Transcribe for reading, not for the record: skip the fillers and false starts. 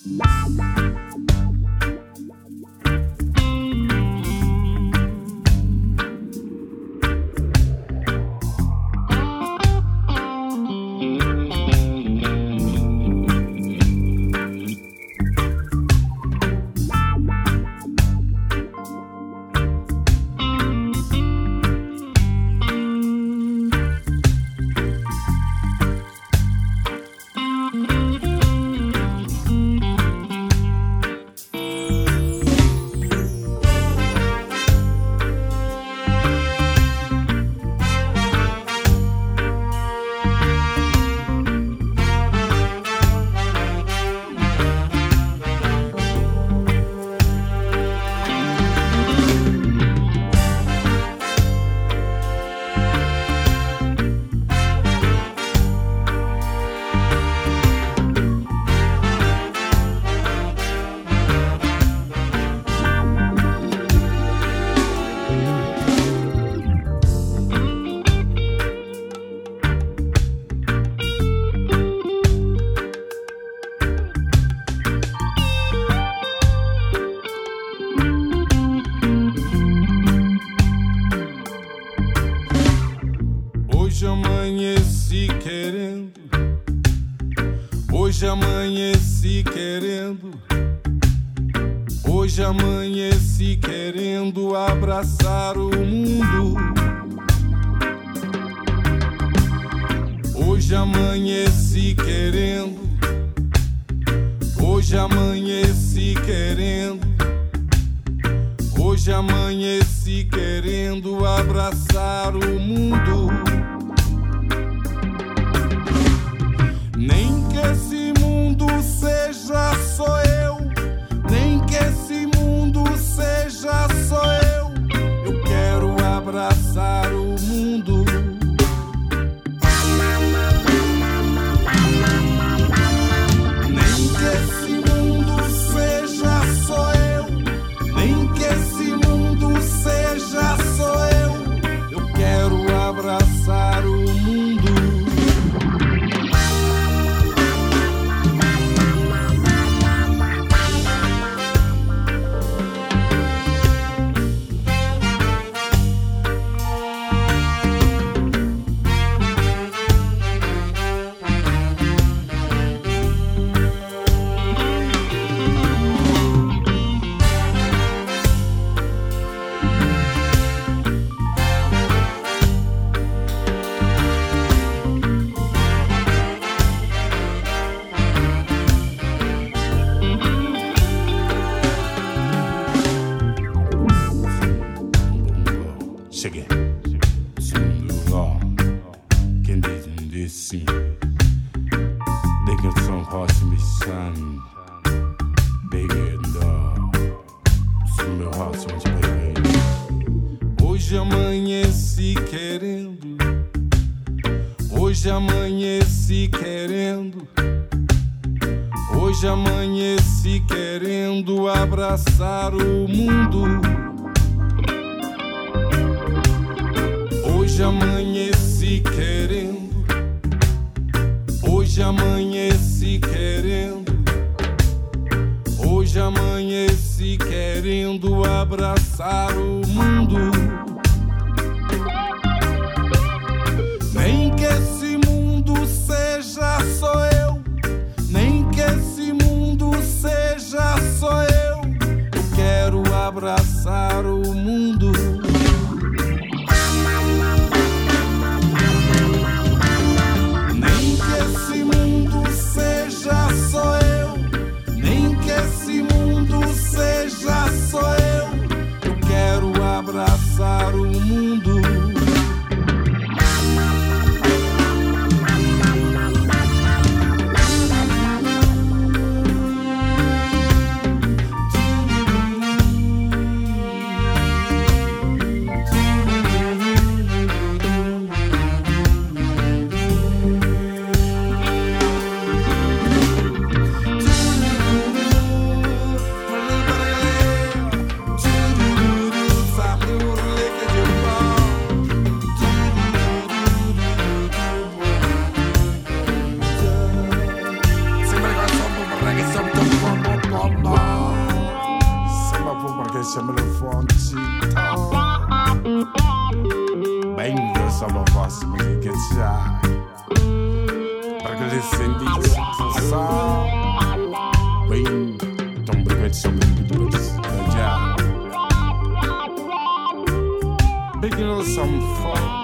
Hoje amanheci querendo, hoje amanheci querendo abraçar o mundo. Hoje amanheci querendo, hoje amanheci querendo, hoje amanheci querendo abraçar o mundo. Nem que esse mundo seja só eu, nem que esse mundo seja só eu quero abraçar o mundo. Nem que esse mundo seja só eu, nem que esse mundo seja só eu quero abraçar o mundo. Cheguei. Sundula, quem disse de que são Hosmishan, Begenda, Sumeu Hosmis, Begenda. Hoje amanheci querendo, hoje amanheci querendo, hoje amanheci querendo abraçar o mundo. Hoje amanheci querendo, hoje amanheci querendo, hoje amanheci querendo abraçar o mundo. Nem que esse mundo seja só eu, nem que esse mundo seja só eu quero abraçar o mundo. Seja só eu, nem que esse mundo seja só eu quero abraçar o mundo. me fonte. Bem, só uma voz me get já. Para que lhe senti só. Bem, tão bem sobre já. Big little some fun.